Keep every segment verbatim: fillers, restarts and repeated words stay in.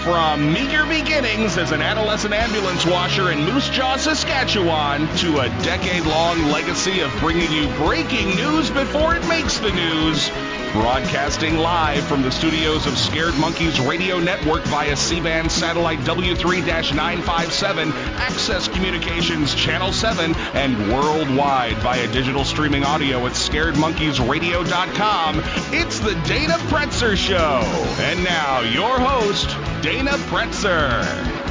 From meager beginnings as an adolescent ambulance washer in Moose Jaw, Saskatchewan, to a decade-long legacy of bringing you breaking news before it makes the news. Broadcasting live from the studios of Scared Monkeys Radio Network via C-band satellite W three nine five seven, Access Communications Channel seven, and worldwide via digital streaming audio at scared monkeys radio dot com. It's the Dana Pretzer Show. And now, your host, Dana Pretzer.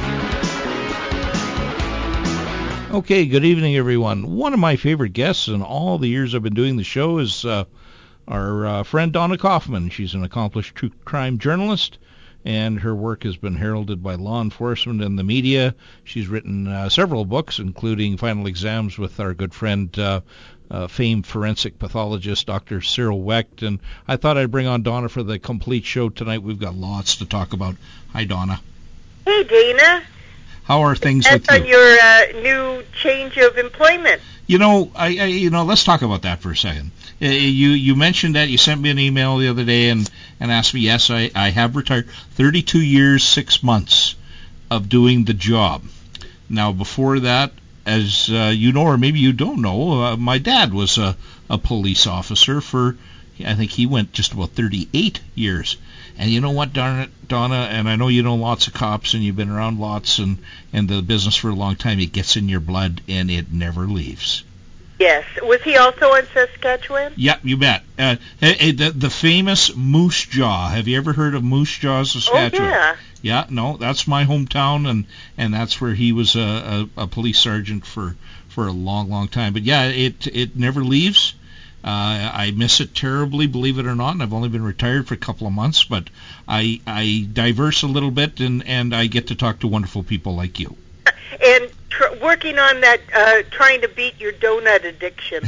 Okay, good evening, everyone. One of my favorite guests in all the years I've been doing the show is uh, our uh, friend Donna Kaufman. She's an accomplished true crime journalist, and her work has been heralded by law enforcement and the media. She's written uh, several books, including Final Exams with our good friend, uh, uh, famed forensic pathologist, Doctor Cyril Wecht. And I thought I'd bring on Donna for the complete show tonight. We've got lots to talk about. Hi, Donna. Hey, Dana. How are things That's with you? on your uh, new change of employment. You know, I, I you know, let's talk about that for a second. Uh, you you mentioned that you sent me an email the other day and, and asked me. Yes, I, I have retired. thirty-two years, six months of doing the job. Now, before that, as uh, you know, or maybe you don't know, uh, my dad was a, a police officer for, I think he went just about thirty-eight years. And you know what, darn it, Donna, and I know you know lots of cops and you've been around lots and, and the business for a long time, it gets in your blood and it never leaves. Yes. Was he also in Saskatchewan? Yep, you bet. Uh, the, the famous Moose Jaw. Have you ever heard of Moose Jaw, Saskatchewan? Oh, yeah. Yeah, no, that's my hometown, and, and that's where he was a, a, a police sergeant for, for a long, long time. But yeah, it it never leaves. Uh, I miss it terribly, believe it or not, and I've only been retired for a couple of months, but I I diverse a little bit, and, and I get to talk to wonderful people like you. And tr- working on that, uh, trying to beat your donut addiction.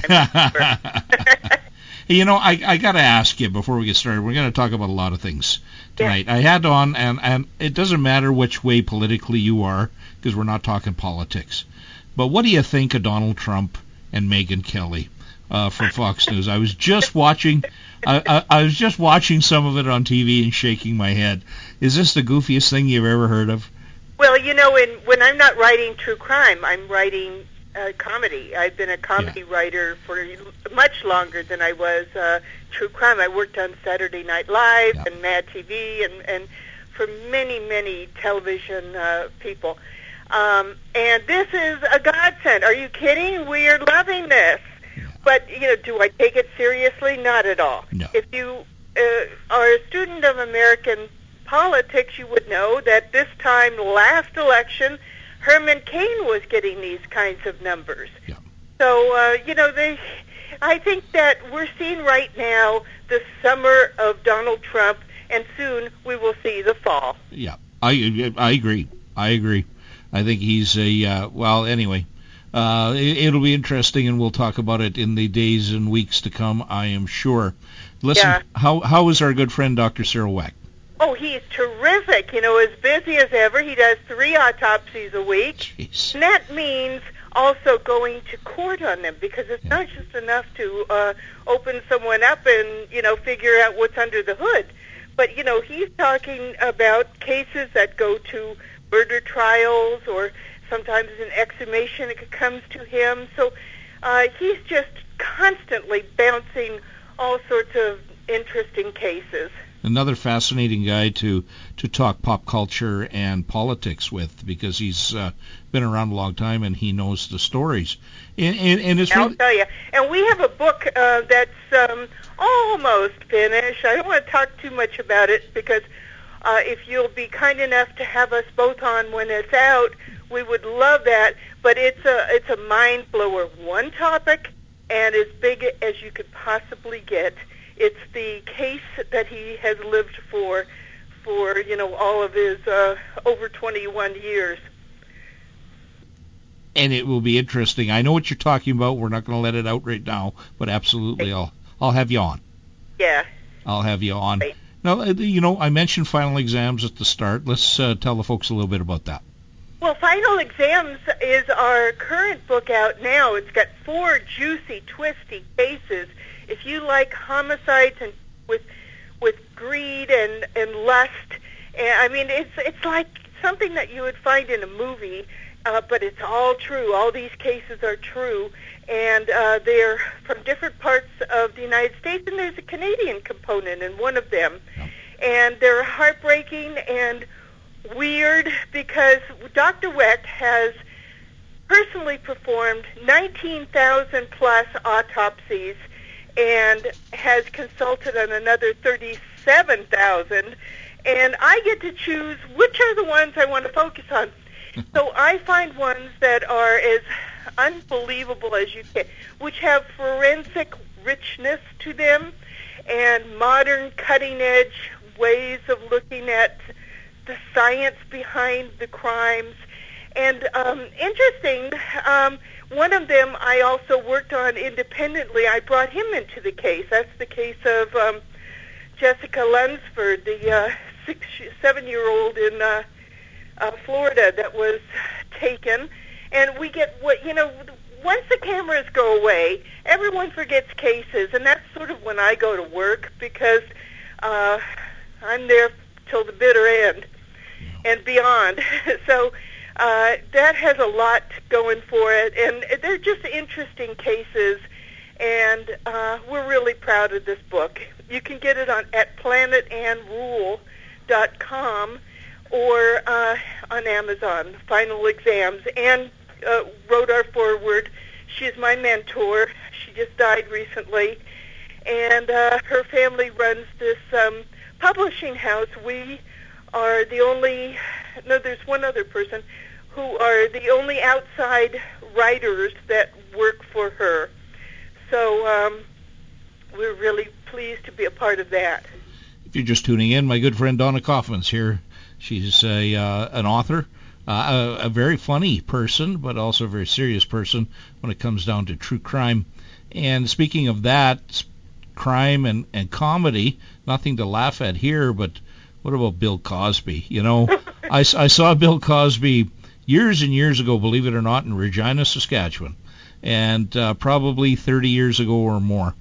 You know, I, I got to ask you before we get started, we're going to talk about a lot of things tonight. Yeah. I had on, and, and it doesn't matter which way politically you are, because we're not talking politics, but what do you think of Donald Trump and Megyn Kelly? Uh, from Fox News. I was just watching I, I, I was just watching some of it on T V and shaking my head. Is this the goofiest thing you've ever heard of? Well, you know, in, when I'm not writing true crime, I'm writing uh, comedy. I've been a comedy yeah. writer for much longer than I was uh, true crime. I worked on Saturday Night Live yeah. and Mad T V and, and for many, many television uh, people. Um, and this is a godsend. Are you kidding? We are loving this. But, you know, do I take it seriously? Not at all. No. If you uh, are a student of American politics, you would know that this time last election, Herman Cain was getting these kinds of numbers. Yeah. So, uh, you know, they, I think that we're seeing right now the summer of Donald Trump, and soon we will see the fall. Yeah, I, I agree. I agree. I think he's a, uh, well, anyway. Uh, it, it'll be interesting, and we'll talk about it in the days and weeks to come, I am sure. Listen, yeah. how how is our good friend Doctor Cyril Wecht? Oh, he's terrific. You know, as busy as ever. He does three autopsies a week. Jeez. And that means also going to court on them, because it's yeah. not just enough to uh, open someone up and, you know, figure out what's under the hood. But, you know, he's talking about cases that go to murder trials, or sometimes an exhumation comes to him. So uh, he's just constantly bouncing all sorts of interesting cases. Another fascinating guy to, to talk pop culture and politics with, because he's uh, been around a long time and he knows the stories. And, and, and it's I'll really... tell you. And we have a book uh, that's um, almost finished. I don't want to talk too much about it, because uh, if you'll be kind enough to have us both on when it's out, we would love that. But it's a it's a mind blower. One topic, and as big as you could possibly get. It's the case that he has lived for, for you know all of his uh, over twenty-one years. And it will be interesting. I know what you're talking about. We're not going to let it out right now, but absolutely, I'll I'll have you on. Yeah. I'll have you on. Right. Now, you know, I mentioned Final Exams at the start. Let's uh, tell the folks a little bit about that. Well, Final Exams is our current book out now. It's got four juicy, twisty cases. If you like homicides and with with greed and, and lust And I mean, it's it's like something that you would find in a movie, uh, but it's all true. All these cases are true, and uh, they're from different parts of the United States, and there's a Canadian component in one of them. Yep. And they're heartbreaking and weird because Doctor Wecht has personally performed nineteen thousand plus autopsies and has consulted on another thirty-seven thousand, and I get to choose which are the ones I want to focus on. So I find ones that are as unbelievable as you can, which have forensic richness to them and modern cutting-edge ways of looking at the science behind the crimes. And um, interesting, um, one of them I also worked on independently. I brought him into the case. That's the case of um, Jessica Lunsford, the uh, six, seven-year-old in uh, uh, Florida that was taken. And we get what, you know, once the cameras go away, everyone forgets cases, and that's sort of when I go to work because uh, I'm there till the bitter end and beyond. So uh, that has a lot going for it, and they're just interesting cases, and uh, we're really proud of this book. You can get it on at planet and rule dot com or uh, on Amazon, Final Exams, and uh, wrote our foreword. She's my mentor. She just died recently, and uh, her family runs this um, publishing house. We are the only, no, there's one other person, who are the only outside writers that work for her. So um, we're really pleased to be a part of that. If you're just tuning in, my good friend Donna Kaufman's here. She's a uh, an author, uh, a, a very funny person, but also a very serious person when it comes down to true crime. And speaking of that, crime and, and comedy, nothing to laugh at here, but what about Bill Cosby? You know, I, I saw Bill Cosby years and years ago, believe it or not, in Regina, Saskatchewan, and uh, probably thirty years ago or more.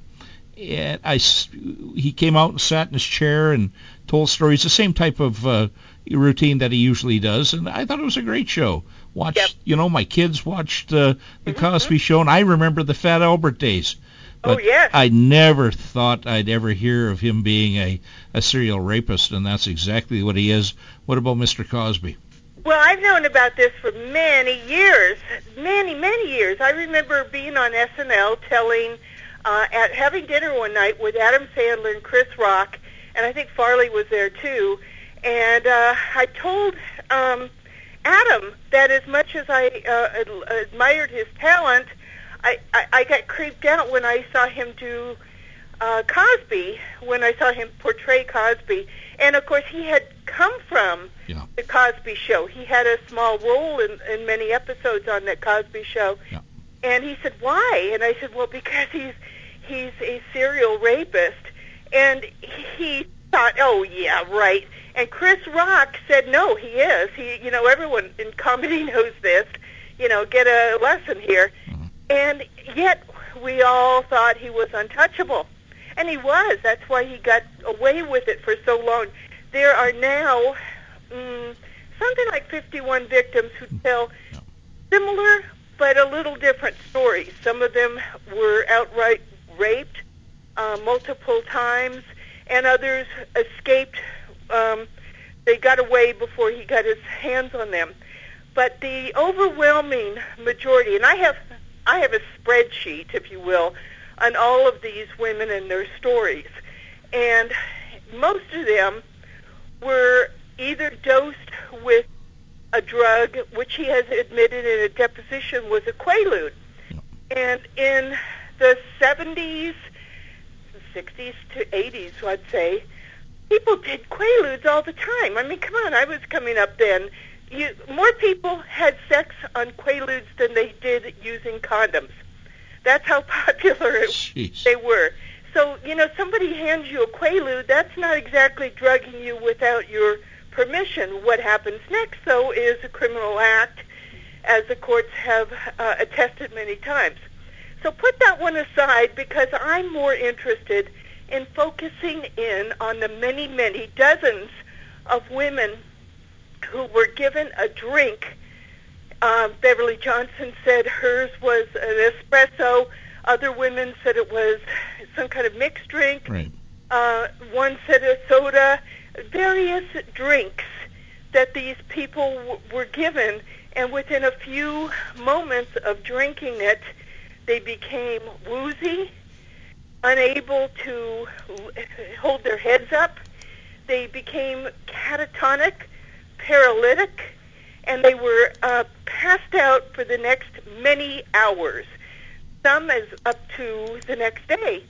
And I, he came out and sat in his chair and told stories, the same type of uh, routine that he usually does, and I thought it was a great show. Watched, yep. You know, my kids watched uh, the mm-hmm. Cosby Show, and I remember the Fat Albert days. But oh, yes. I never thought I'd ever hear of him being a, a serial rapist, and that's exactly what he is. What about Mister Cosby? Well, I've known about this for many years, many, many years. I remember being on S N L telling, uh, at having dinner one night with Adam Sandler and Chris Rock, and I think Farley was there too, and uh, I told um, Adam that as much as I uh, ad- admired his talent, I, I, I got creeped out when I saw him do uh, Cosby, when I saw him portray Cosby. And, of course, he had come from yeah. the Cosby Show. He had a small role in, in many episodes on that Cosby Show. Yeah. And he said, why? And I said, well, because he's he's a serial rapist. And he thought, oh, yeah, right. And Chris Rock said, no, he is. He, you know, everyone in comedy knows this. You know, get a lesson here. Mm-hmm. And yet we all thought he was untouchable. And he was. That's why he got away with it for so long. There are now mm, something like fifty-one victims who tell similar but a little different stories. Some of them were outright raped uh, multiple times, and others escaped. Um, they got away before he got his hands on them. But the overwhelming majority, and I have I have a spreadsheet, if you will, on all of these women and their stories. And most of them were either dosed with a drug, which he has admitted in a deposition was a Quaalude. And in the seventies, sixties to eighties, I'd say, people did Quaaludes all the time. I mean, come on, I was coming up then. You, more people had sex on Quaaludes than they did using condoms. That's how popular it, they were. So, you know, somebody hands you a Quaalude, that's not exactly drugging you without your permission. What happens next, though, is a criminal act, as the courts have uh, attested many times. So put that one aside, because I'm more interested in focusing in on the many, many dozens of women who were given a drink. Uh, Beverly Johnson said hers was an espresso. Other women said it was some kind of mixed drink. Right. Uh, one said a soda. Various drinks that these people w- were given, and within a few moments of drinking it, they became woozy, unable to hold their heads up. They became catatonic, paralytic, and they were uh, passed out for the next many hours, some as up to the next day.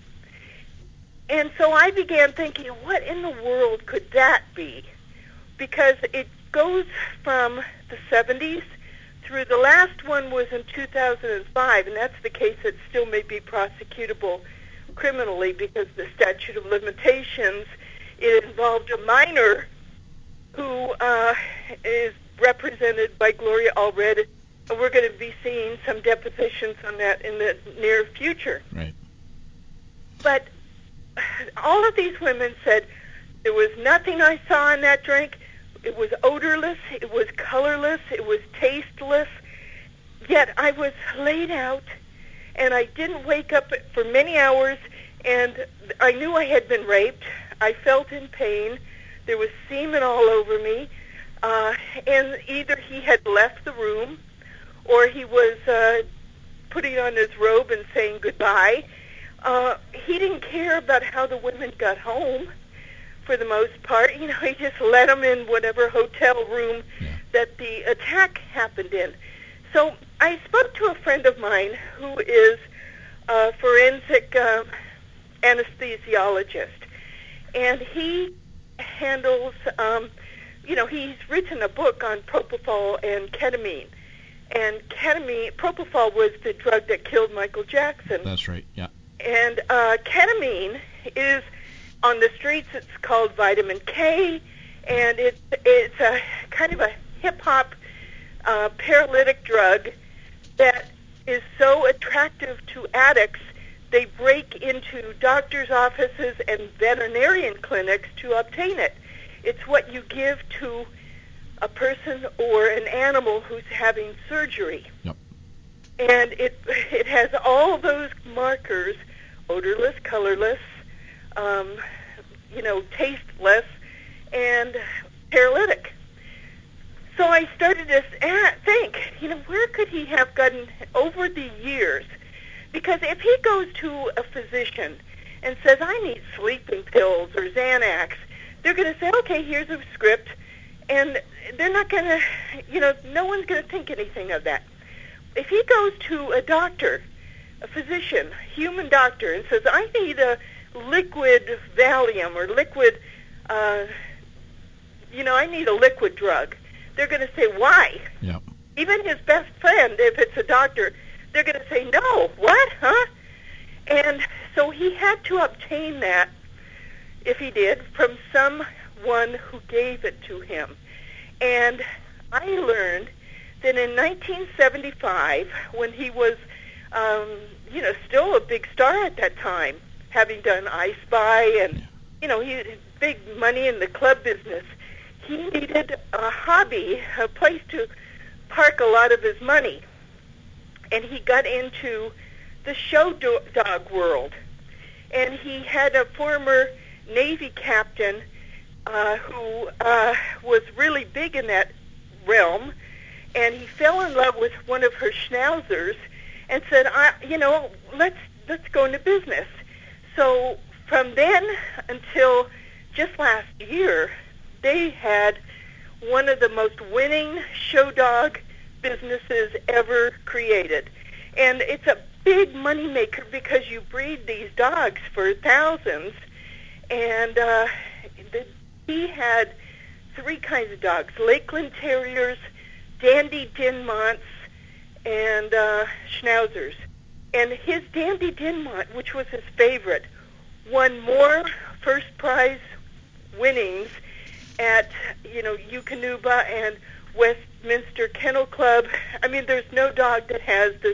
And so I began thinking, what in the world could that be? Because it goes from the seventies through, the last one was in two thousand five, and that's the case that still may be prosecutable criminally because the statute of limitations, it involved a minor who uh, is represented by Gloria Allred, and we're going to be seeing some depositions on that in the near future. Right. But all of these women said, there was nothing I saw in that drink. It was odorless, it was colorless, it was tasteless, yet I was laid out, and I didn't wake up for many hours, and I knew I had been raped. I felt in pain. There was semen all over me, uh, and either he had left the room, or he was uh, putting on his robe and saying goodbye. Uh, he didn't care about how the women got home. For the most part, you know, he just let them in whatever hotel room yeah. that the attack happened in. So I spoke to a friend of mine who is a forensic uh, anesthesiologist, and he handles, um, you know, he's written a book on propofol and ketamine. And ketamine, propofol was the drug that killed Michael Jackson. That's right, yeah. And uh, ketamine is, on the streets, it's called vitamin K, and it's it's a kind of a hip-hop uh, paralytic drug that is so attractive to addicts, they break into doctors' offices and veterinarian clinics to obtain it. It's what you give to a person or an animal who's having surgery. Yep. And it it has all those markers, odorless, colorless, um, you know, tasteless, and paralytic. So I started to think, you know, where could he have gotten over the years? Because if he goes to a physician and says, I need sleeping pills or Xanax, they're going to say, okay, here's a script, and they're not going to, you know, no one's going to think anything of that. If he goes to a doctor, a physician, human doctor, and says, I need a liquid Valium or liquid, uh, you know, I need a liquid drug, they're going to say, why? Yep. Even his best friend, if it's a doctor, they're going to say, no, what, huh? And so he had to obtain that, if he did, from someone who gave it to him. And I learned that in nineteen seventy-five, when he was, um, you know, still a big star at that time, having done I Spy and, you know, he had big money in the club business, he needed a hobby, a place to park a lot of his money. And he got into the show do- dog world. And he had a former Navy captain uh, who uh, was really big in that realm, and he fell in love with one of her schnauzers and said, I, you know, let's let's go into business. So from then until just last year, they had one of the most winning show dog businesses ever created. And it's a big money maker because you breed these dogs for thousands. And uh, the, he had three kinds of dogs, Lakeland Terriers, Dandy Dinmonts, and uh, Schnauzers. And his Dandy Dinmont, which was his favorite, won more first prize winnings at, you know, Eukanuba and Westminster Kennel Club. I mean, there's no dog that has this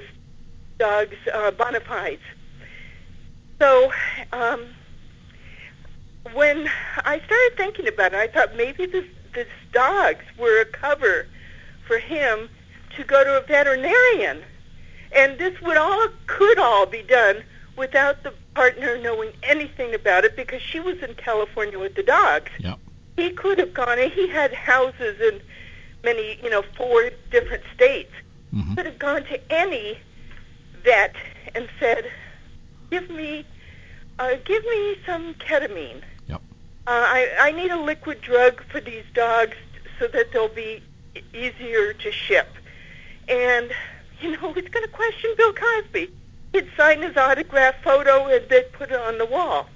dog's uh, bona fides. So um, when I started thinking about it, I thought maybe this, this dogs were a cover for him to go to a veterinarian. And this would all could all be done without the partner knowing anything about it, because she was in California with the dogs. Yep. He could have gone, and he had houses in many, you know, four different states. Mm-hmm. He could have gone to any vet and said, give me, uh, give me some ketamine. Yep. Uh, I, I need a liquid drug for these dogs so that they'll be easier to ship. And, you know, who's going to question Bill Cosby? He'd sign his autograph photo and they'd put it on the wall.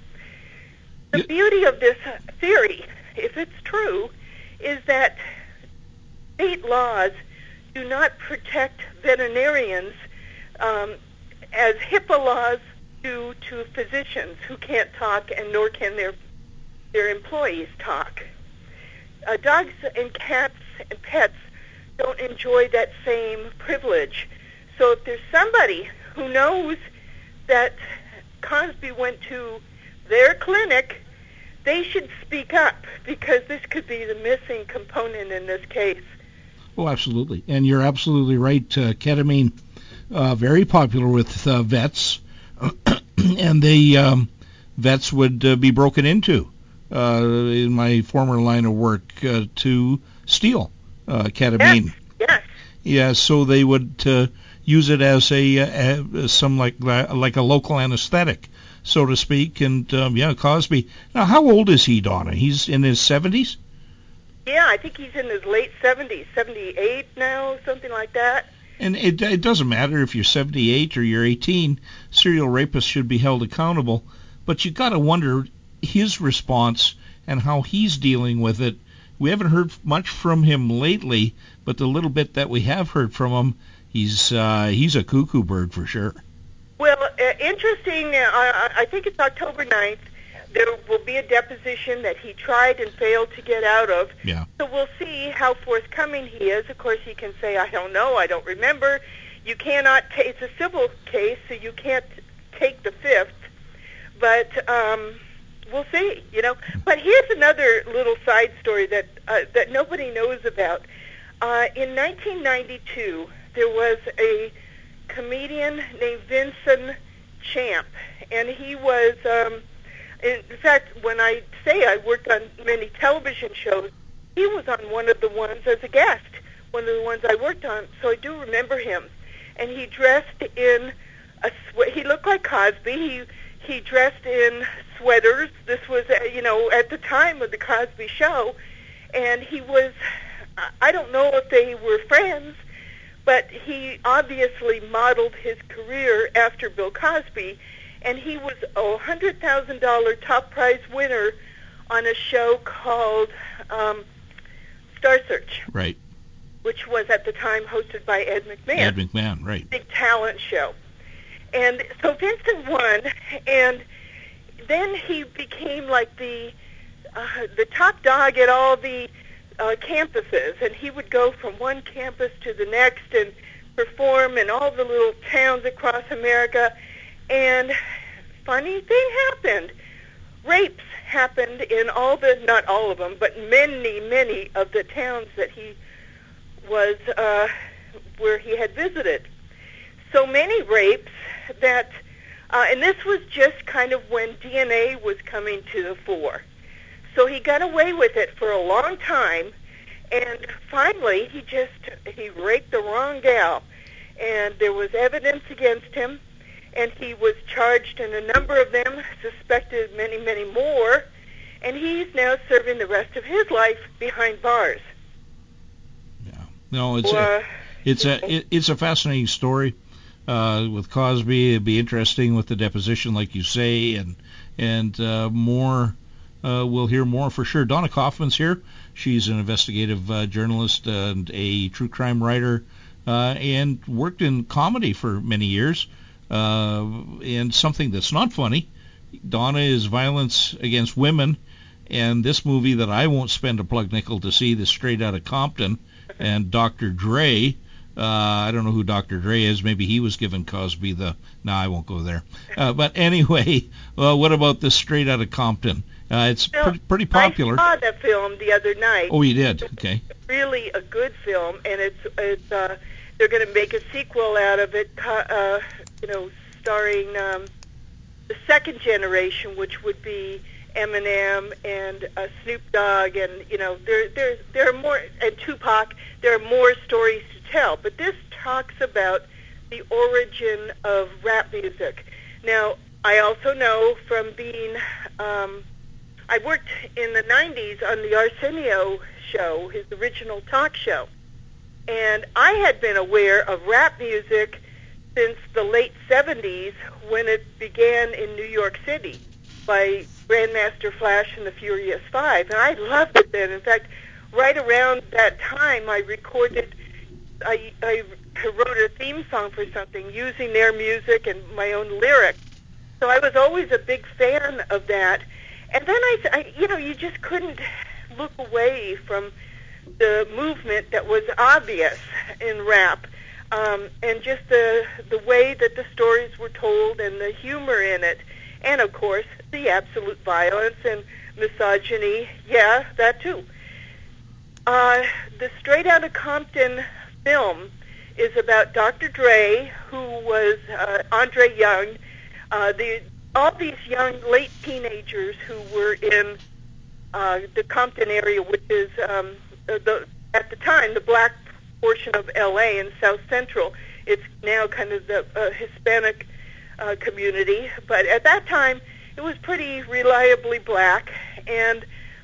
The Yeah. beauty of this theory, if it's true, is that state laws do not protect veterinarians um, as HIPAA laws do to physicians who can't talk, and nor can their their employees talk. Uh, dogs and cats and pets don't enjoy that same privilege. So if there's somebody who knows that Cosby went to their clinic, they should speak up, because this could be the missing component in this case. Oh, absolutely. And you're absolutely right. Uh, ketamine, uh, very popular with uh, vets, and the um, vets would uh, be broken into uh, in my former line of work uh, to steal uh, ketamine. Yes, yes. Yeah, so they would uh, use it as a, a some like like a local anesthetic, so to speak. And um, yeah, Cosby. Now, how old is he, Donna? He's in his seventies? Yeah, I think he's in his late seventies, seventy-eight now, something like that. And it, it doesn't matter if you're seventy-eight or you're eighteen. Serial rapists should be held accountable. But you got to wonder his response and how he's dealing with it. We haven't heard much from him lately, but the little bit that we have heard from him, he's uh, he's a cuckoo bird for sure. Well, uh, interesting, uh, I, I think it's October ninth. There will be a deposition that he tried and failed to get out of. Yeah. So we'll see how forthcoming he is. Of course, he can say, I don't know, I don't remember. You cannot, ta- it's a civil case, so you can't take the fifth. But um, we'll see, you know. But here's another little side story that uh, that nobody knows about. Uh, in nineteen ninety-two, there was a comedian named Vincent Champ, and he was... Um, In fact, when I say I worked on many television shows, he was on one of the ones as a guest, one of the ones I worked on, so I do remember him. And he dressed in a swe- he looked like Cosby. He he dressed in sweaters. This was, uh, you know, at the time of the Cosby Show, and he was, I don't know if they were friends, but he obviously modeled his career after Bill Cosby. And he was a one hundred thousand dollars top prize winner on a show called um, Star Search. Right. Which was at the time hosted by Ed McMahon. Ed McMahon, right. Big talent show. And so Vincent won, and then he became like the uh, the top dog at all the uh, campuses, and he would go from one campus to the next and perform in all the little towns across America. And funny thing happened. Rapes happened in all the, not all of them, but many, many of the towns that he was, uh, where he had visited. So many rapes that, uh, and this was just kind of when D N A was coming to the fore. So he got away with it for a long time, and finally he just, he raped the wrong gal. And there was evidence against him. And he was charged in a number of them, suspected many, many more, and he's now serving the rest of his life behind bars. Yeah, no, it's so, uh, a, it's a it, it's a fascinating story uh, with Cosby. It'd be interesting with the deposition, like you say, and and uh, more. Uh, we'll hear more for sure. Donna Kaufman's here. She's an investigative uh, journalist and a true crime writer, uh, and worked in comedy for many years. Uh, and something that's not funny, Donna, is violence against women, and this movie that I won't spend a plug nickel to see, this Straight Outta Compton, and Doctor Dre. Uh, I don't know who Doctor Dre is. Maybe he was giving Cosby the... No, I won't go there. Uh, but anyway, well, what about this Straight Outta Compton? Uh, it's Now, pretty, pretty popular. I saw the film the other night. Oh, you did? Okay. Really a good film, and it's it's uh, they're going to make a sequel out of it, uh, you know, starring um, the second generation, which would be Eminem and uh, Snoop Dogg, and you know, there there there are more, and Tupac. There are more stories to tell, but this talks about the origin of rap music. Now, I also know from being um, I worked in the nineties on the Arsenio show, his original talk show, and I had been aware of rap music since the late seventies when it began in New York City by Grandmaster Flash and the Furious Five, and I loved it then. In fact, right around that time, I recorded, I, I wrote a theme song for something using their music and my own lyrics. So I was always a big fan of that. And then I, I, you know, you just couldn't look away from the movement that was obvious in rap, um, and just the the way that the stories were told and the humor in it, and of course the absolute violence and misogyny. Yeah, that too. Uh, the Straight Outta Compton film is about Doctor Dre, who was uh, Andre Young. Uh, the all these young late teenagers who were in uh, the Compton area, which is um, the at the time the black portion of L A and South Central. It's now kind of the uh, Hispanic uh, community, but at that time it was pretty reliably black. And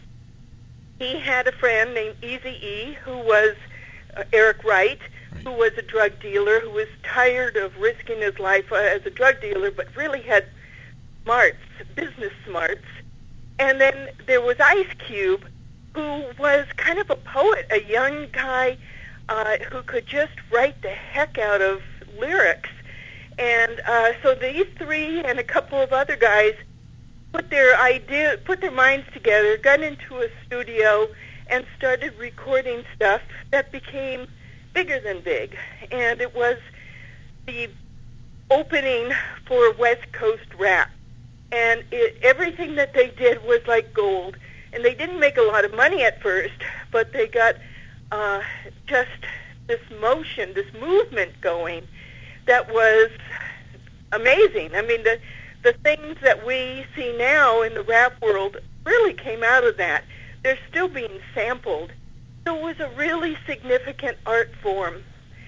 he had a friend named Eazy-E, who was uh, Eric Wright, Right. who was a drug dealer, who was tired of risking his life uh, as a drug dealer, but really had smarts, business smarts. And then there was Ice Cube, who was kind of a poet, a young guy uh, who could just write the heck out of lyrics. And uh, so these three and a couple of other guys put their idea, put their minds together, got into a studio, and started recording stuff that became bigger than big. And it was the opening for West Coast rap. And it, everything that they did was like gold. And they didn't make a lot of money at first, but they got uh, just this motion, this movement going that was amazing. I mean, the the things that we see now in the rap world really came out of that. They're still being sampled. So it was a really significant art form.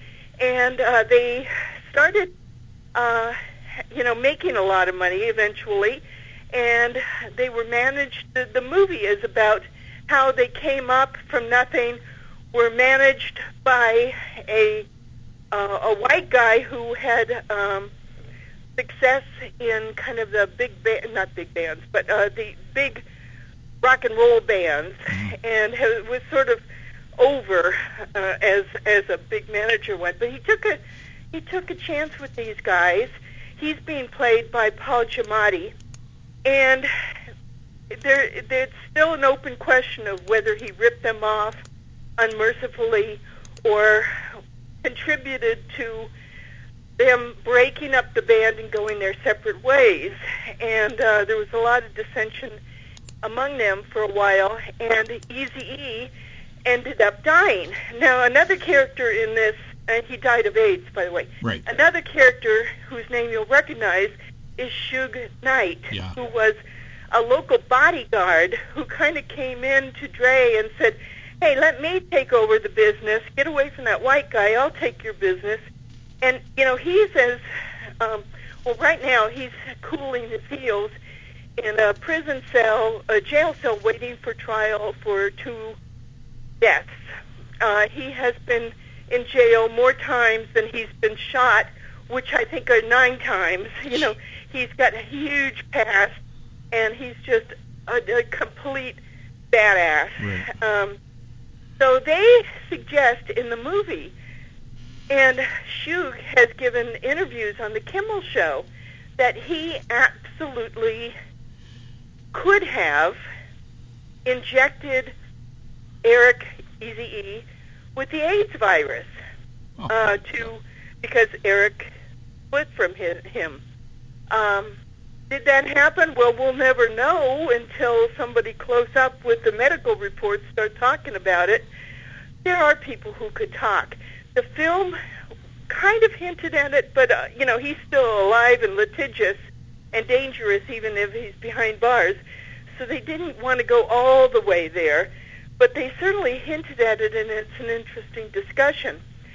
And uh, they started, uh, you know, making a lot of money eventually. And they were managed, the, the movie is about how they came up from nothing, were managed by a uh, a white guy who had um, success in kind of the big band, not big bands, but uh, the big rock and roll bands, and ha- was sort of over uh, as as a big manager went. But he took a he took a chance with these guys. He's being played by Paul Giamatti, and there there's still an open question of whether he ripped them off unmercifully or contributed to them breaking up the band and going their separate ways. And uh, there was a lot of dissension among them for a while, and Eazy-E ended up dying. Now, another character in this, and he died of AIDS, by the way. Right. Another character whose name you'll recognize is Suge Knight, Yeah. who was a local bodyguard who kind of came in to Dre and said, hey, let me take over the business. Get away from that white guy. I'll take your business. And, you know, he says, um, well, right now he's cooling his heels in a prison cell, a jail cell, waiting for trial for two deaths. Uh, he has been in jail more times than he's been shot, which I think are nine times. You know, he's got a huge past, and he's just a, a complete badass. Right. Um, so they suggest in the movie, and Suge has given interviews on the Kimmel Show, that he absolutely could have injected Eric Eazy-E with the AIDS virus Oh. uh, to because Eric split from his, him. Um, did that happen? Well, we'll never know until somebody close up with the medical reports start talking about it. There are people who could talk. The film kind of hinted at it, but, uh, you know, he's still alive and litigious and dangerous even if he's behind bars. So they didn't want to go all the way there, but they certainly hinted at it, and it's an interesting discussion.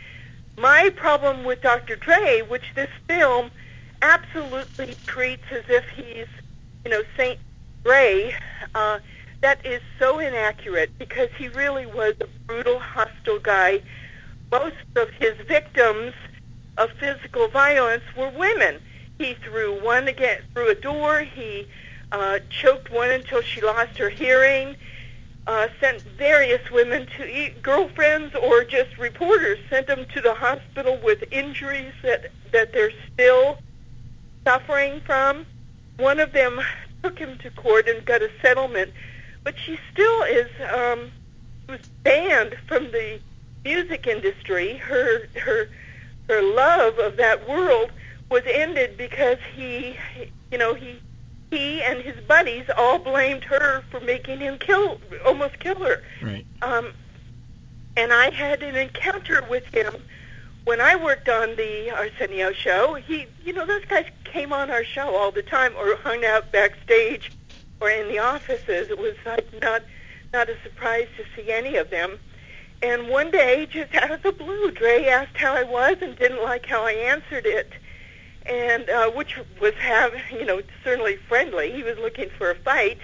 My problem with Doctor Dre, which this film absolutely treats as if he's, you know, Saint Dre, uh, that is so inaccurate because he really was a brutal, hostile guy. Most of his victims of physical violence were women. He threw one again through a door. He uh, choked one until she lost her hearing. Uh, sent various women to eat, girlfriends or just reporters, sent them to the hospital with injuries that, that they're still suffering from. One of them took him to court and got a settlement, but she still is um, was banned from the music industry. Her her her love of that world was ended because he, you know, he. He and his buddies all blamed her for making him kill, almost kill her. Right. Um, and I had an encounter with him when I worked on the Arsenio show. He, you know, those guys came on our show all the time, or hung out backstage, or in the offices. It was like not, not a surprise to see any of them. And one day, just out of the blue, Dre asked how I was and didn't like how I answered it. And uh, which was have you know certainly friendly. He was looking for a fight,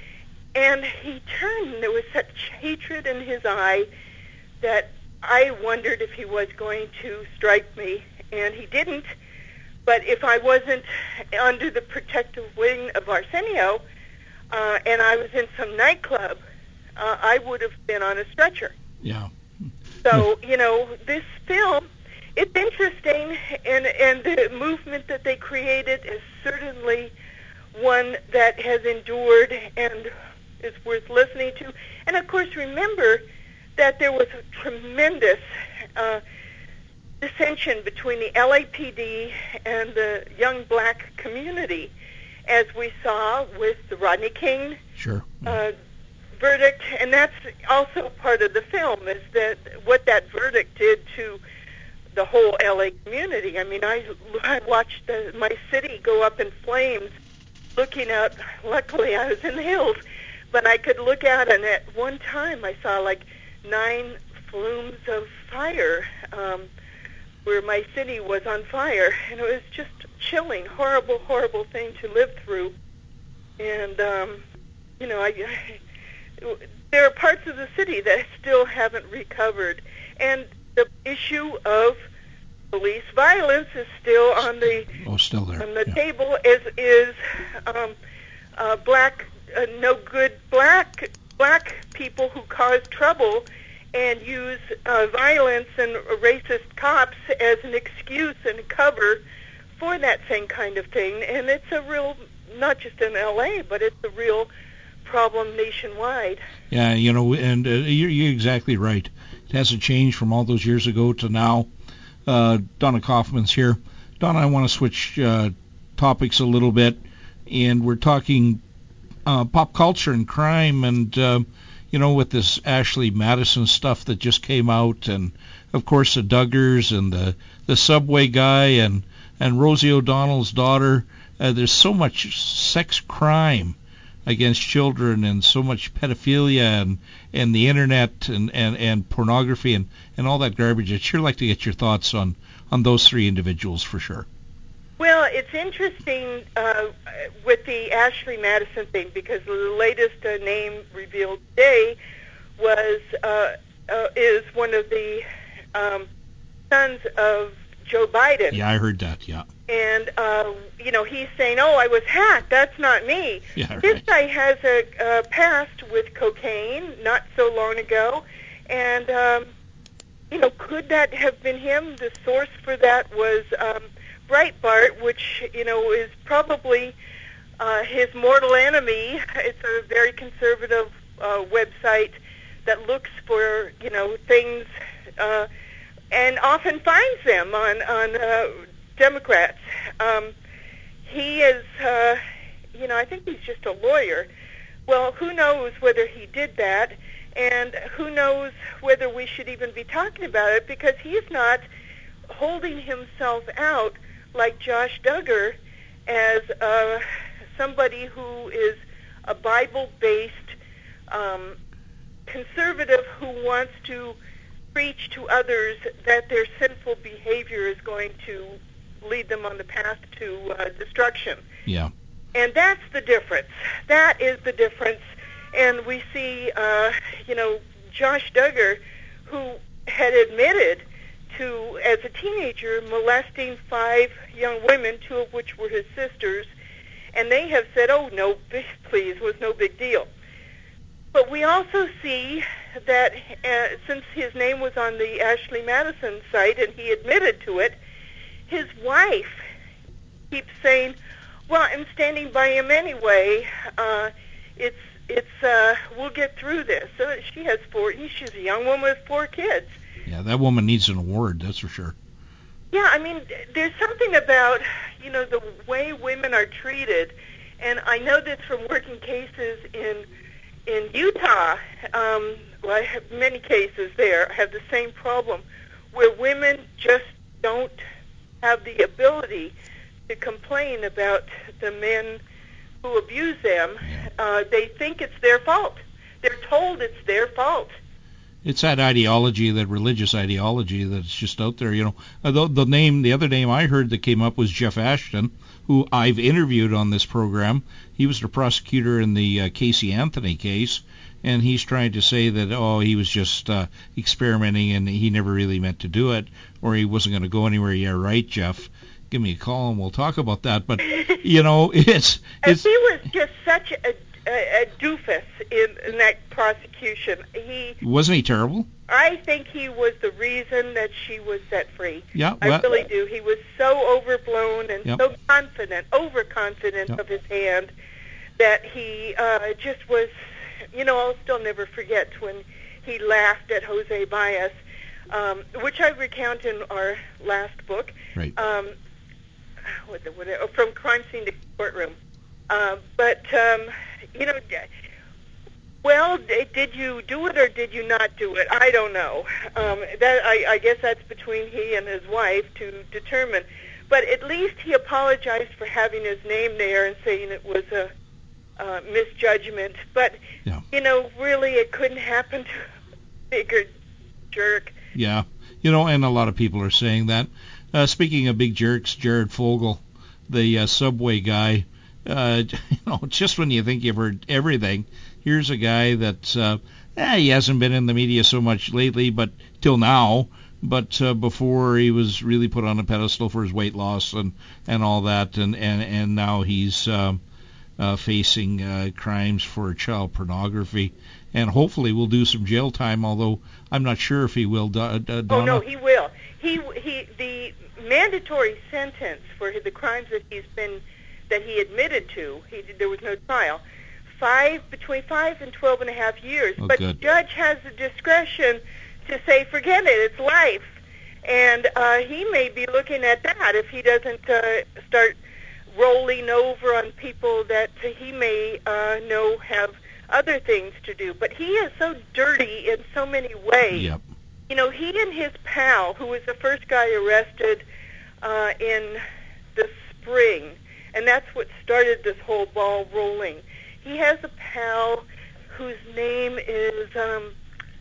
and he turned. And there was such hatred in his eye that I wondered if he was going to strike me, and he didn't. But if I wasn't under the protective wing of Arsenio, uh, and I was in some nightclub, uh, I would have been on a stretcher. Yeah. So you know this film. It's interesting, and, and the movement that they created is certainly one that has endured and is worth listening to. And, of course, remember that there was a tremendous uh, dissension between the L A P D and the young black community, as we saw with the Rodney King Sure. uh, verdict. And that's also part of the film, is that what that verdict did to the whole L A community. I mean, I, I watched the, my city go up in flames looking out. Luckily, I was in the hills, but I could look out, and at one time I saw like nine flumes of fire um, where my city was on fire, and it was just chilling, horrible, horrible thing to live through. And, um, you know, I, I, there are parts of the city that still haven't recovered. And the issue of police violence is still on the oh, still there. on the yeah. table. Is is um, uh, black uh, no good black black people who cause trouble and use uh, violence and racist cops as an excuse and cover for that same kind of thing. And it's a real, not just in L A, but it's a real problem nationwide. Yeah, you know, and uh, you're, you're exactly right. It hasn't changed from all those years ago to now. Uh, Donna Kaufman's here. Donna, I want to switch uh, topics a little bit, and we're talking uh, pop culture and crime, and uh, you know, with this Ashley Madison stuff that just came out, and of course the Duggars and the the Subway guy and and Rosie O'Donnell's daughter. Uh, there's so much sex crime against children and so much pedophilia and, and the internet and, and, and pornography and, and all that garbage. I'd sure like to get your thoughts on, on those three individuals for sure. Well, it's interesting uh, with the Ashley Madison thing because the latest uh, name revealed today was uh, uh, is one of the um, sons of Joe Biden. Yeah, I heard that, yeah. And, uh, you know, he's saying, oh, I was hacked. That's not me. Yeah, this right. guy has a uh, past with cocaine not so long ago. And, um, you know, could that have been him? The source for that was um, Breitbart, which, you know, is probably uh, his mortal enemy. It's a very conservative uh, website that looks for, you know, things uh, and often finds them on, on uh, Democrats. Um, he is, uh, you know, I think he's just a lawyer. Well, who knows whether he did that, and who knows whether we should even be talking about it, because he's not holding himself out like Josh Duggar as uh, somebody who is a Bible-based um, conservative who wants to preach to others that their sinful behavior is going to lead them on the path to uh, destruction. Yeah. And that's the difference. That is the difference. And we see, uh, you know, Josh Duggar, who had admitted to, as a teenager, molesting five young women, two of which were his sisters, and they have said, oh, no, please, was no big deal. But we also see that uh, since his name was on the Ashley Madison site and he admitted to it, his wife keeps saying, well, I'm standing by him anyway. Uh, it's, it's, uh, we'll get through this. So she has four, she's a young woman with four kids. Yeah, that woman needs an award, that's for sure. Yeah, I mean, there's something about, you know, the way women are treated, and I know this from working cases in in Utah. Um, well, I have many cases there. I have the same problem, where women just don't have the ability to complain about the men who abuse them. Uh, they think it's their fault. They're told it's their fault. It's that ideology, that religious ideology that's just out there. You know, the, the name, the other name I heard that came up was Jeff Ashton, who I've interviewed on this program. He was the prosecutor in the uh, Casey Anthony case, and he's trying to say that, oh, he was just uh, experimenting and he never really meant to do it, or he wasn't going to go anywhere. Yeah, right, Jeff. Give me a call and we'll talk about that. But, you know, it's... it's he was just such a, a, a doofus in, in that prosecution. He Wasn't he terrible? I think he was the reason that she was set free. Yeah, well, I really do. He was so overblown and yep. so confident, overconfident Yep. of his hand, that he uh, just was, you know, I'll still never forget when he laughed at Jose Baez, um, which I recount in our last book. Right. Um, what the, what, oh, from Crime Scene to Courtroom. Uh, but, um, you know, well, did you do it or did you not do it? I don't know. Um, that I, I guess that's between he and his wife to determine. But at least he apologized for having his name there and saying it was a uh, misjudgment. But, yeah. you know, really it couldn't happen to a bigger jerk. Yeah. You know, and a lot of people are saying that. Uh, speaking of big jerks, Jared Fogle, the uh, Subway guy, uh, you know, just when you think you've heard everything, here's a guy that uh, eh, he hasn't been in the media so much lately, but till now. But uh, before he was really put on a pedestal for his weight loss and, and all that, and, and, and now he's uh, uh, facing uh, crimes for child pornography, and hopefully will do some jail time. Although I'm not sure if he will. Da- da- Donna? Oh no, he will. He he. The mandatory sentence for the crimes that he's been that he admitted to. He there was no trial. Five between five and twelve and a half years. Oh, but good. the judge has the discretion to say, forget it, it's life. And uh, he may be looking at that if he doesn't uh, start rolling over on people that he may uh, know have other things to do. But he is so dirty in so many ways. Yep. You know, he and his pal, who was the first guy arrested uh, in the spring, and that's what started this whole ball rolling. He has a pal whose name is, um,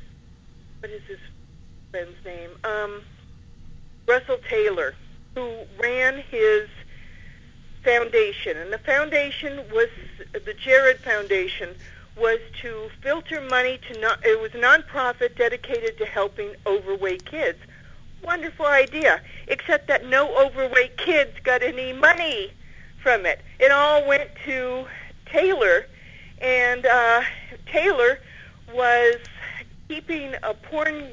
what is his friend's name? Um, Russell Taylor, who ran his foundation. And the foundation was, the Jared Foundation, was to filter money to, non, it was a nonprofit dedicated to helping overweight kids. Wonderful idea, except that no overweight kids got any money from it. It all went to Taylor, and uh, Taylor was keeping a porn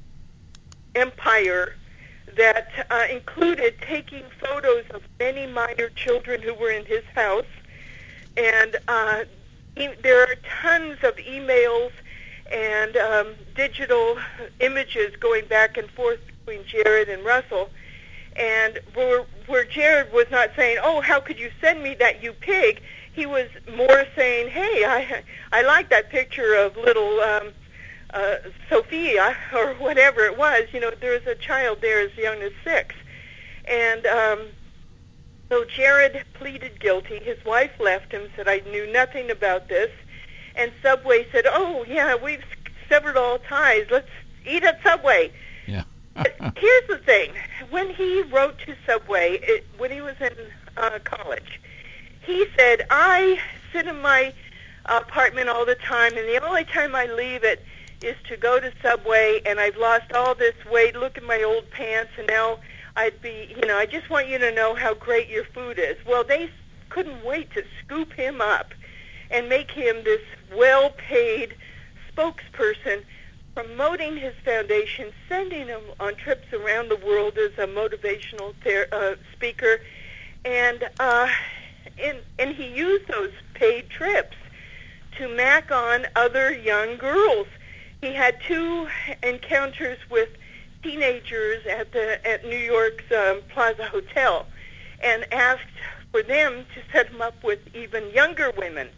empire that uh, included taking photos of many minor children who were in his house, and uh, he, there are tons of emails and um, digital images going back and forth between Jared and Russell, and where, where Jared was not saying, oh, how could you send me that, you pig? he was more saying, hey, I I like that picture of little um, uh, Sophia or whatever it was. You know, there was a child there as young as six. And um, so Jared pleaded guilty. His wife left him, said, I knew nothing about this. And Subway said, oh, yeah, we've severed all ties. Let's eat at Subway. Yeah. But here's the thing. When he wrote to Subway, it, when he was in uh, college, he said, I sit in my apartment all the time, and the only time I leave it is to go to Subway, and I've lost all this weight. Look at my old pants, and now I'd be, you know, I just want you to know how great your food is. Well, they couldn't wait to scoop him up and make him this well-paid spokesperson, promoting his foundation, sending him on trips around the world as a motivational ther- uh, speaker, and uh, and and he used those paid trips to mac on other young girls. He had two encounters with teenagers at the at New York's um, Plaza Hotel, and asked for them to set him up with even younger women.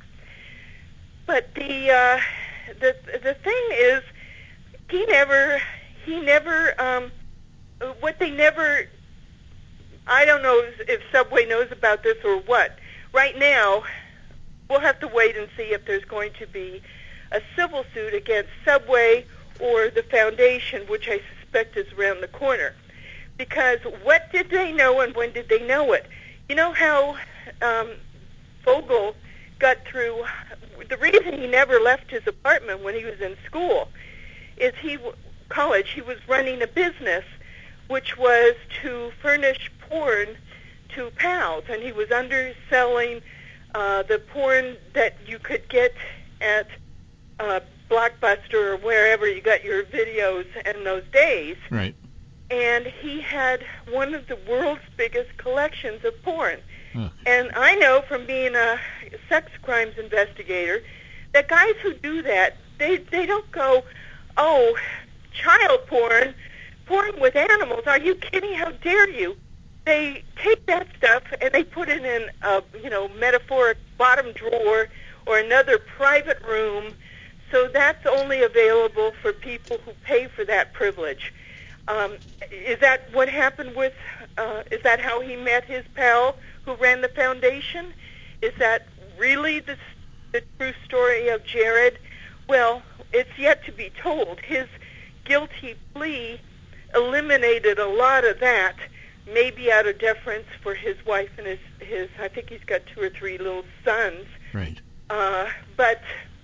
But the uh, the the thing is, he never he never um, what they never. I don't know if, if Subway knows about this or what. Right now, we'll have to wait and see if there's going to be a civil suit against Subway or the foundation, which I suspect is around the corner. Because what did they know and when did they know it? You know how um, Fogel got through, the reason he never left his apartment when he was in school is he, college, he was running a business which was to furnish porn to pals, and he was underselling uh, the porn that you could get at uh, Blockbuster or wherever you got your videos in those days. Right. And he had one of the world's biggest collections of porn. Ugh. And I know from being a sex crimes investigator that guys who do that, they they don't go, oh, child porn, porn with animals. Are you kidding? How dare you? They take that stuff and they put it in a, you know, metaphoric bottom drawer or another private room. So that's only available for people who pay for that privilege. Um, is that what happened with, uh, is that how he met his pal who ran the foundation? Is that really the, the true story of Jared? Well, it's yet to be told. His guilty plea eliminated a lot of that, maybe out of deference for his wife and his, his I think he's got two or three little sons. Right. Uh, but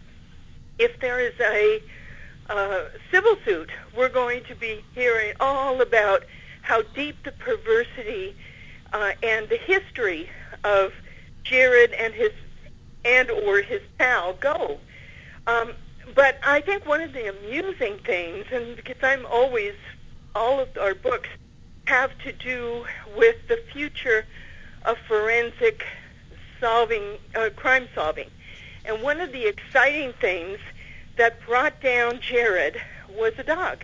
if there is a uh, civil suit, we're going to be hearing all about how deep the perversity uh, and the history of Jared and his and or his pal go. Um, but I think one of the amusing things, and because I'm always, all of our books have to do with the future of forensic solving, uh, crime solving. And one of the exciting things that brought down Jared was a dog.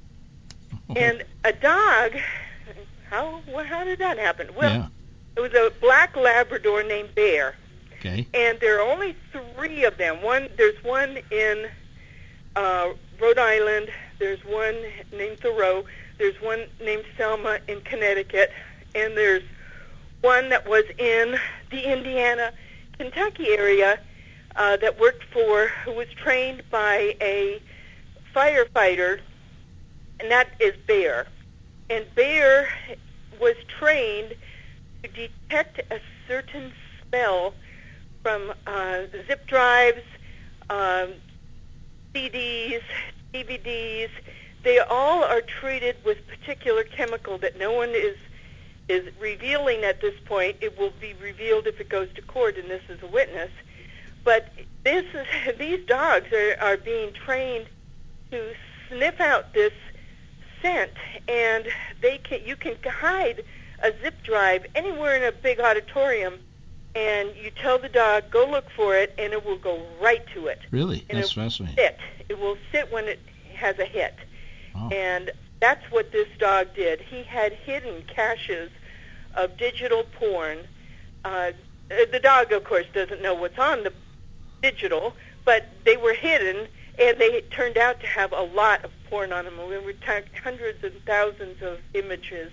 And a dog, how well, how did that happen? Well, yeah. It was a black Labrador named Bear. Okay. And there are only three of them. One, there's one in uh, Rhode Island. There's one named Thoreau. There's one named Selma in Connecticut. And there's one that was in the Indiana, Kentucky area uh, that worked for, who was trained by a firefighter, and that is Bear. And Bear was trained to detect a certain smell from uh, zip drives, um, C Ds, D V Ds. They all are treated with particular chemical that no one is is revealing at this point. It will be revealed if it goes to court, and this is a witness. But this is, these dogs are, are being trained to sniff out this scent, and they can you can hide a zip drive anywhere in a big auditorium, and you tell the dog, go look for it, and it will go right to it. Really? And That's it will fascinating. sit. It will sit when it has a hit. Oh. And that's what this dog did. He had hidden caches of digital porn, uh, uh, the dog, of course, doesn't know what's on the digital, but they were hidden, and they turned out to have a lot of porn on them. We were talking hundreds and thousands of images.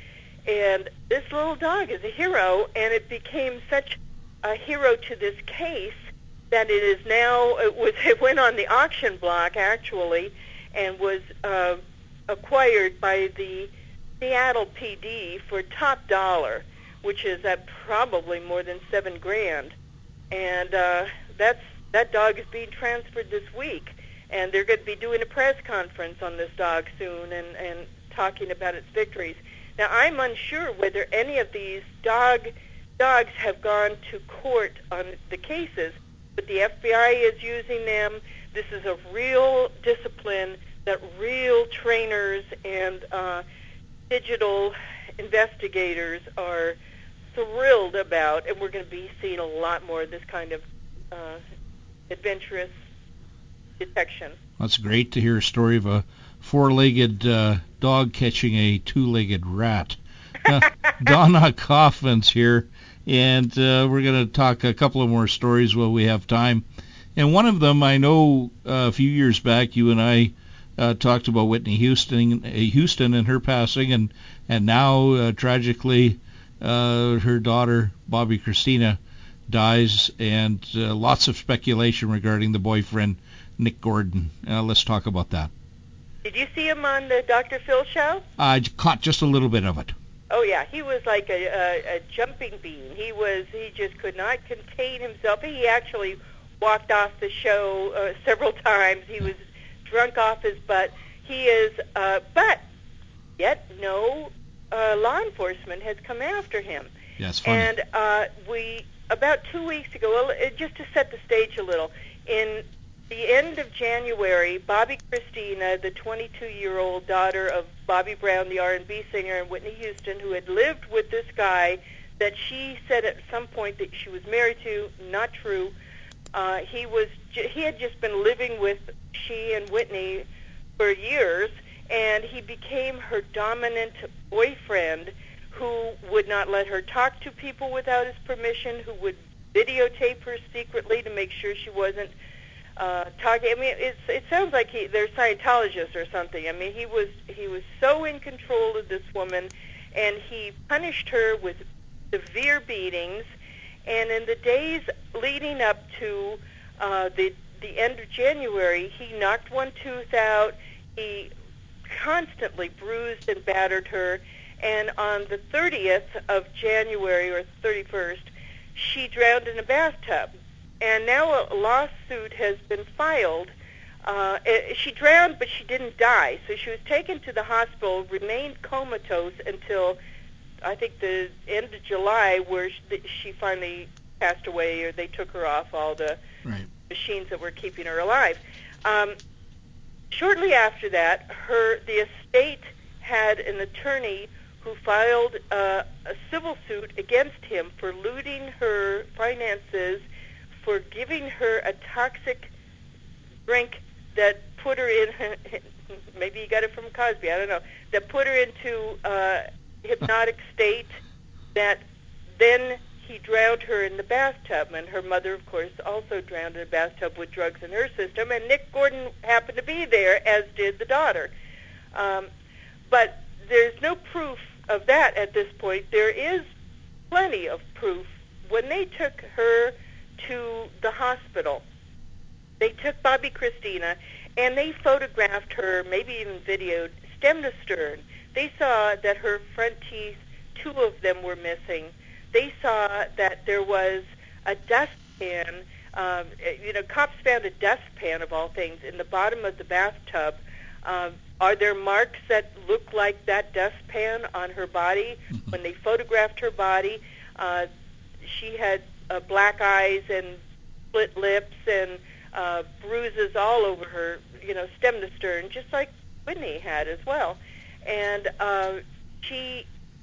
And this little dog is a hero, and it became such a hero to this case that it is now, it, was, it went on the auction block, actually, and was uh, acquired by the Seattle P D for top dollar, which is at probably more than seven grand. And uh, that's that dog is being transferred this week, and they're going to be doing a press conference on this dog soon and, and talking about its victories. Now, I'm unsure whether any of these dog dogs have gone to court on the cases, but the F B I is using them. This is a real discipline that real trainers and uh, digital investigators are thrilled about, and we're going to be seeing a lot more of this kind of uh, adventurous detection. That's great to hear a story of a four-legged uh, dog catching a two-legged rat. Uh, Donna Kaufman's here, and uh, we're going to talk a couple of more stories while we have time. And one of them, I know uh, a few years back, you and I uh, talked about Whitney Houston, uh, Houston and her passing, and and now uh, tragically uh, her daughter Bobby Christina dies, and uh, lots of speculation regarding the boyfriend Nick Gordon. Uh, let's talk about that. Did you see him on the Doctor Phil show? I caught just a little bit of it. Oh yeah, he was like a, a, a jumping bean. He was he just could not contain himself. He actually walked off the show uh, several times. He was drunk off his butt. He is, uh, but yet no uh, law enforcement has come after him. Yeah, it's funny. And uh, we about two weeks ago, well, it, just to set the stage a little, in the end of January, Bobby Christina, the twenty-two-year-old daughter of Bobby Brown, the R and B singer, and Whitney Houston, who had lived with this guy that she said at some point that she was married to, not true. Uh, he was he had just been living with she and Whitney for years, and he became her dominant boyfriend who would not let her talk to people without his permission, who would videotape her secretly to make sure she wasn't Uh, talking. I mean, it's, it sounds like he, they're Scientologists or something. I mean, he was he was so in control of this woman, and he punished her with severe beatings. And in the days leading up to uh, the the end of January, he knocked one tooth out. He constantly bruised and battered her. And on the thirtieth of January, or thirty-first, she drowned in a bathtub. And now a lawsuit has been filed. Uh, she drowned, but she didn't die. So she was taken to the hospital, remained comatose until, I think, the end of July, where she finally passed away, or they took her off all the right. machines that were keeping her alive. Um, shortly after that, her the estate had an attorney who filed uh, a civil suit against him for looting her finances, for giving her a toxic drink that put her in, maybe you got it from Cosby, I don't know, that put her into a hypnotic state, that then he drowned her in the bathtub. And her mother, of course, also drowned in a bathtub with drugs in her system. And Nick Gordon happened to be there, as did the daughter. Um, but there's no proof of that at this point. There is plenty of proof. When they took her to the hospital, they took Bobby Christina, and they photographed her, maybe even videoed, stem to stern. They saw that her front teeth, two of them were missing. They saw that there was a dustpan. Um, you know, cops found a dustpan, of all things, in the bottom of the bathtub. Um, are there marks that look like that dustpan on her body? Mm-hmm. When they photographed her body, uh, she had uh, black eyes and split lips and uh, bruises all over her, you know, stem to stern, just like Whitney had as well. And uh, she,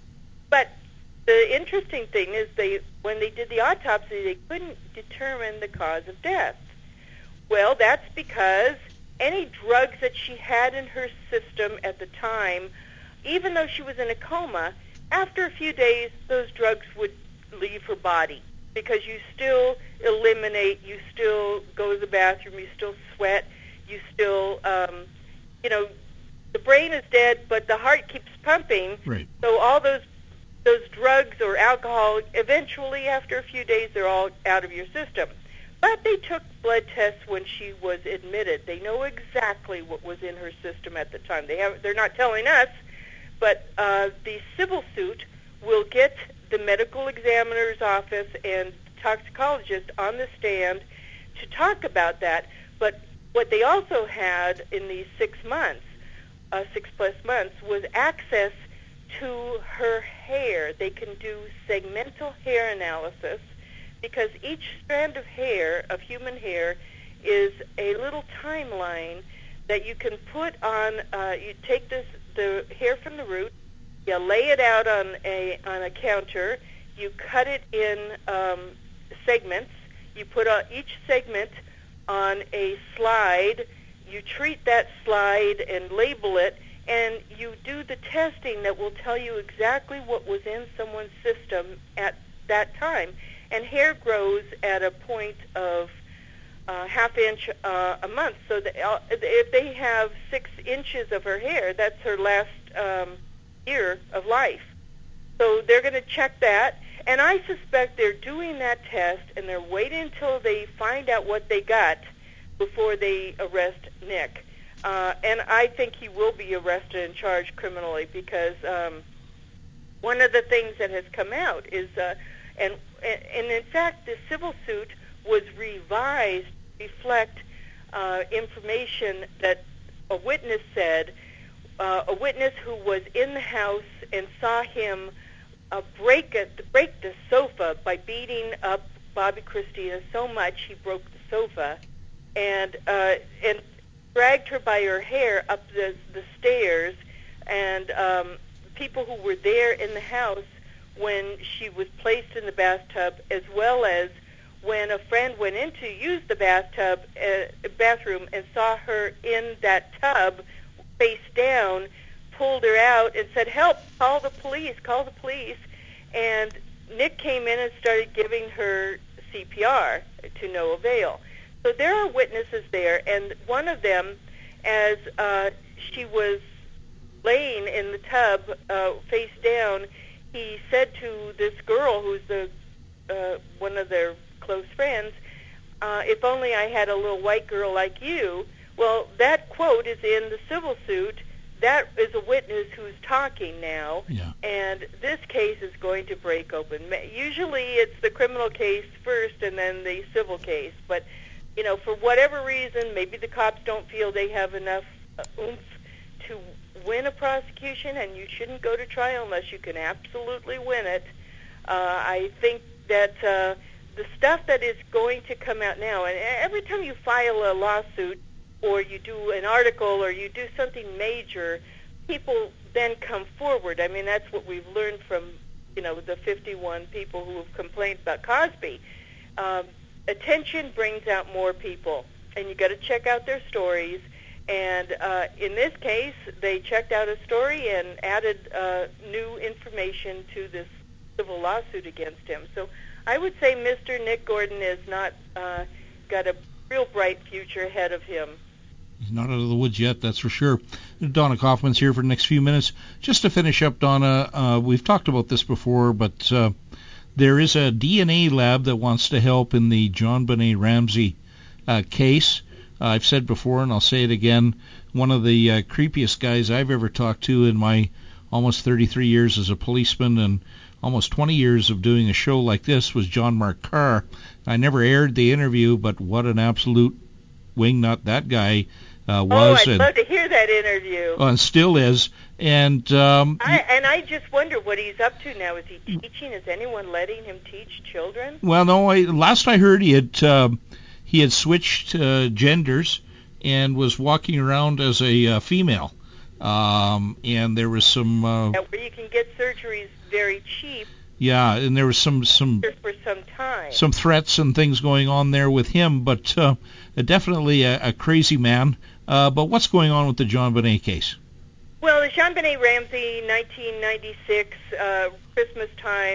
but the interesting thing is, they when they did the autopsy, they couldn't determine the cause of death. Well, that's because any drugs that she had in her system at the time, even though she was in a coma, after a few days, those drugs would leave her body. because you still eliminate, you still go to the bathroom, you still sweat, you still, um, you know, the brain is dead, but the heart keeps pumping. Right. So all those those drugs or alcohol, eventually after a few days, they're all out of your system. But they took blood tests when she was admitted. They know exactly what was in her system at the time. They have, they're not telling us, but uh, the civil suit will get the medical examiner's office and toxicologist on the stand to talk about that. But what they also had in these six months, uh, six plus months, was access to her hair. They can do segmental hair analysis, because each strand of hair, of human hair, is a little timeline that you can put on. Uh, you take this the hair from the root, you lay it out on a on a counter, you cut it in um, segments. You put uh, each segment on a slide. You treat that slide and label it, and you do the testing that will tell you exactly what was in someone's system at that time. And hair grows at a point of uh, half inch uh, a month. So that, uh, if they have six inches of her hair, that's her last um, year of life. So they're going to check that. And I suspect they're doing that test, and they're waiting until they find out what they got before they arrest Nick. Uh, and I think he will be arrested and charged criminally, because um, one of the things that has come out is, uh, and and in fact, the civil suit was revised to reflect uh, information that a witness said, uh, a witness who was in the house and saw him uh, break it, break the sofa by beating up Bobby Christina so much he broke the sofa, and uh, and dragged her by her hair up the the stairs, and um, people who were there in the house when she was placed in the bathtub, as well as when a friend went in to use the bathtub uh, bathroom and saw her in that tub face down, pulled her out and said, "Help, call the police, call the police." And Nick came in and started giving her C P R to no avail. So there are witnesses there, and one of them, as uh, she was laying in the tub uh, face down, he said to this girl, who's the uh, one of their close friends, uh, "If only I had a little white girl like you." Well, that quote is in the civil suit. That is a witness who's talking now, Yeah. and this case is going to break open. Usually it's the criminal case first and then the civil case, but you know, for whatever reason, maybe the cops don't feel they have enough uh, oomph to win a prosecution, and you shouldn't go to trial unless you can absolutely win it. Uh, I think that uh, the stuff that is going to come out now, and every time you file a lawsuit or you do an article or you do something major, people then come forward. I mean, that's what we've learned from, you know, the fifty-one people who have complained about Cosby. Um, attention brings out more people, and you got to check out their stories. And uh, in this case, they checked out a story and added uh, new information to this civil lawsuit against him. So I would say Mister Nick Gordon has not uh, got a real bright future ahead of him. He's not out of the woods yet, that's for sure. Donna Kaufman's here for the next few minutes. Just to finish up, Donna, uh, we've talked about this before, but uh, there is a D N A lab that wants to help in the JonBenét Ramsey uh, case. Uh, I've said before, and I'll say it again, one of the uh, creepiest guys I've ever talked to in my almost thirty-three years as a policeman and almost twenty years of doing a show like this was John Mark Carr. I never aired the interview, but what an absolute wingnut that guy uh, was. Oh, I'd and, love to hear that interview. And still is. And um, I, and I just wonder what he's up to now. Is he teaching? Is anyone letting him teach children? Well, no. I, last I heard, he had uh, he had switched uh, genders and was walking around as a uh, female. Um, and there was some uh, yeah, where you can get surgeries very cheap. Yeah, and there was some some for some time. some threats and things going on there with him, but uh, definitely a, a crazy man. Uh, but what's going on with the JonBenét case? Well, the JonBenét Ramsey, nineteen ninety-six, uh, Christmas time,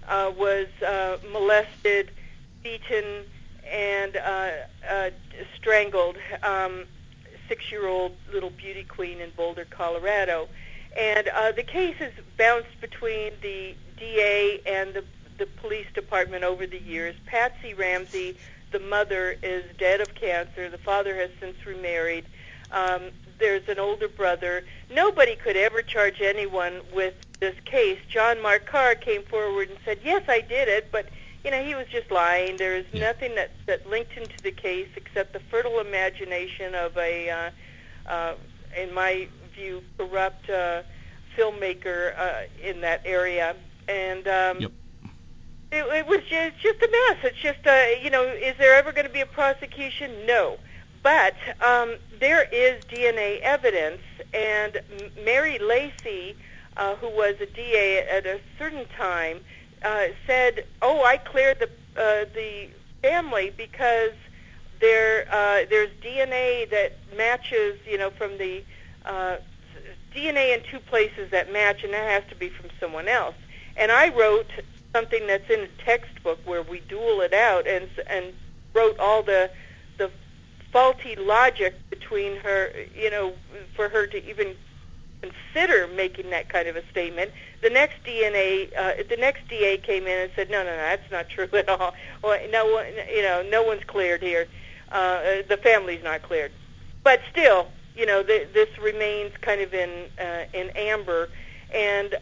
uh, was uh, molested, beaten, and uh, uh, strangled. Um, six-year-old little beauty queen in Boulder, Colorado. And uh, the case has bounced between the D A and the, the police department over the years. Patsy Ramsey, the mother, is dead of cancer. The father has since remarried. Um, there's an older brother. Nobody could ever charge anyone with this case. John Mark Carr came forward and said, yes, I did it, but you know, he was just lying. There is Yeah. nothing that, that linked into the case except the fertile imagination of a, uh, uh, in my view, corrupt uh, filmmaker uh, in that area. And um, Yep. it, it was just, just a mess. It's just, uh, you know, is there ever going to be a prosecution? No. But um, there is D N A evidence, and M- Mary Lacey, uh, who was a D A at a certain time, uh, said, "Oh, I cleared the uh, the family because there uh, there's D N A that matches, you know, from the uh, D N A in two places that match, and that has to be from someone else." And I wrote something that's in a textbook where we duel it out, and and wrote all the the faulty logic between her, you know, for her to even consider making that kind of a statement. The next D N A, uh, the next D A came in and said, "No, no, no, that's not true at all. Well, no one, you know, no one's cleared here. Uh, the family's not cleared." But still, you know, the, this remains kind of in uh, in amber, and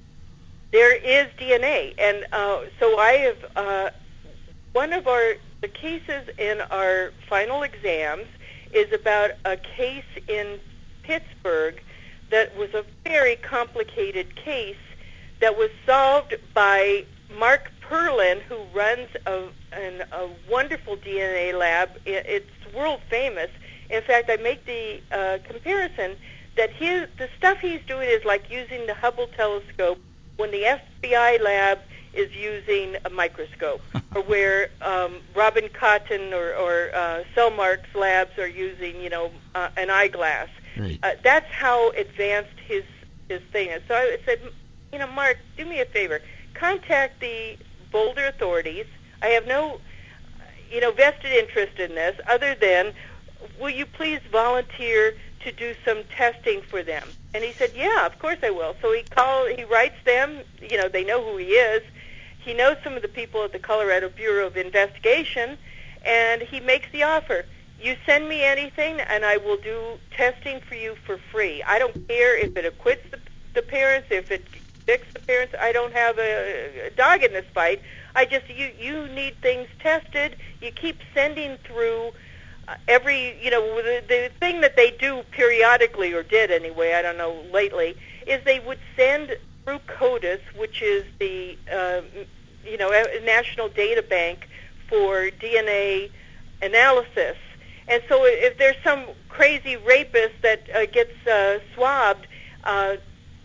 there is D N A, and uh, so I have uh, one of our the cases in our final exams is about a case in Pittsburgh that was a very complicated case that was solved by Mark Perlin, who runs a, an, a wonderful D N A lab. It's world famous. In fact, I make the uh, comparison that his the stuff he's doing is like using the Hubble telescope when the F B I lab is using a microscope, or where um, Robin Cotton or, or uh, Selmark's labs are using, you know, uh, an eyeglass. Right. Uh, that's how advanced his his thing is. So I said, you know, Mark, do me a favor. Contact the Boulder authorities. I have no, you know, vested interest in this other than, will you please volunteer to do some testing for them? And he said, yeah, of course I will. So he call, he writes them, you know, they know who he is. He knows some of the people at the Colorado Bureau of Investigation, and he makes the offer. You send me anything, and I will do testing for you for free. I don't care if it acquits the, the parents, if it convicts the parents. I don't have a, a dog in this fight. I just, you, you need things tested. You keep sending through uh, every, you know, the, the thing that they do periodically, or did anyway, I don't know, lately, is they would send through CODIS, which is the, uh, you know, National Data Bank for D N A analysis. And so if there's some crazy rapist that uh, gets uh, swabbed uh,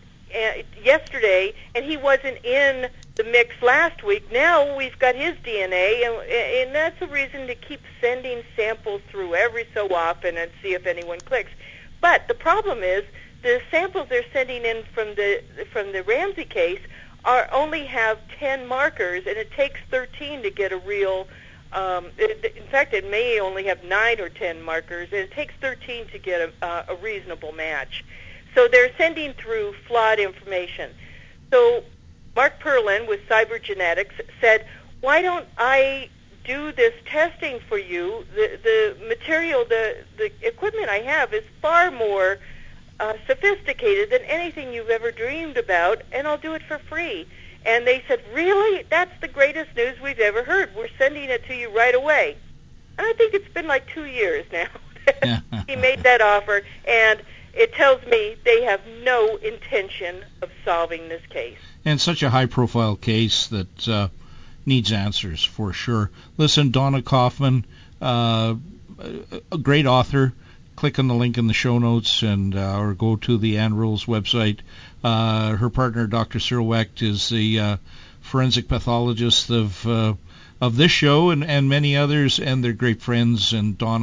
yesterday, and he wasn't in the mix last week, now we've got his D N A, and, and that's a reason to keep sending samples through every so often and see if anyone clicks. But the problem is, the samples they're sending in from the from the Ramsey case are only have ten markers, and it takes thirteen to get a real. Um, it, in fact, it may only have nine or ten markers, and it takes thirteen to get a, uh, a reasonable match. So they're sending through flawed information. So Mark Perlin with Cybergenetics said, "Why don't I do this testing for you? The the material, the the equipment I have is far more Uh, sophisticated than anything you've ever dreamed about, and I'll do it for free." And they said, "Really? That's the greatest news we've ever heard. We're sending it to you right away." And I think it's been like two years now that he made that offer, and it tells me they have no intention of solving this case. And such a high-profile case that uh, needs answers, for sure. Listen, Donna Kaufman, uh, a great author. Click on the link in the show notes, and uh, or go to the ANRULS website. Uh, her partner, Doctor Cyril Wecht, is the uh, forensic pathologist of uh, of this show and, and many others, and they're great friends. And Donna,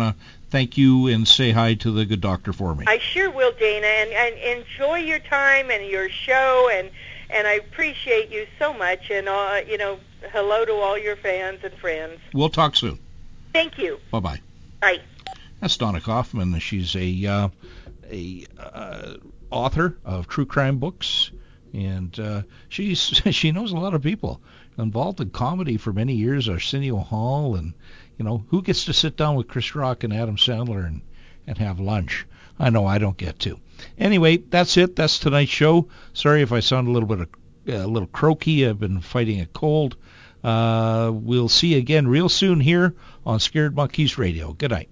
thank you and say hi to the good doctor for me. I sure will, Dana, and, and enjoy your time and your show, and and I appreciate you so much, and uh, you know, hello to all your fans and friends. We'll talk soon. Thank you. Bye-bye. Bye. That's Donna Kaufman. She's a uh, a uh, author of true crime books, and uh, she's she knows a lot of people involved in comedy for many years. Arsenio Hall, and you know, who gets to sit down with Chris Rock and Adam Sandler and and have lunch? I know I don't get to. Anyway, that's it. That's tonight's show. Sorry if I sound a little bit of, uh, a little croaky. I've been fighting a cold. Uh, we'll see you again real soon here on Scared Monkeys Radio. Good night.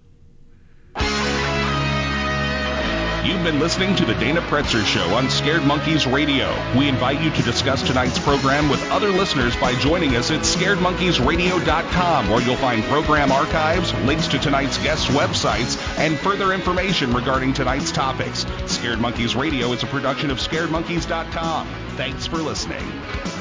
You've been listening to the Dana Pretzer Show on Scared Monkeys Radio. We invite you to discuss tonight's program with other listeners by joining us at scared monkeys radio dot com, where you'll find program archives, links to tonight's guests' websites, and further information regarding tonight's topics. Scared Monkeys Radio is a production of scared monkeys dot com. Thanks for listening.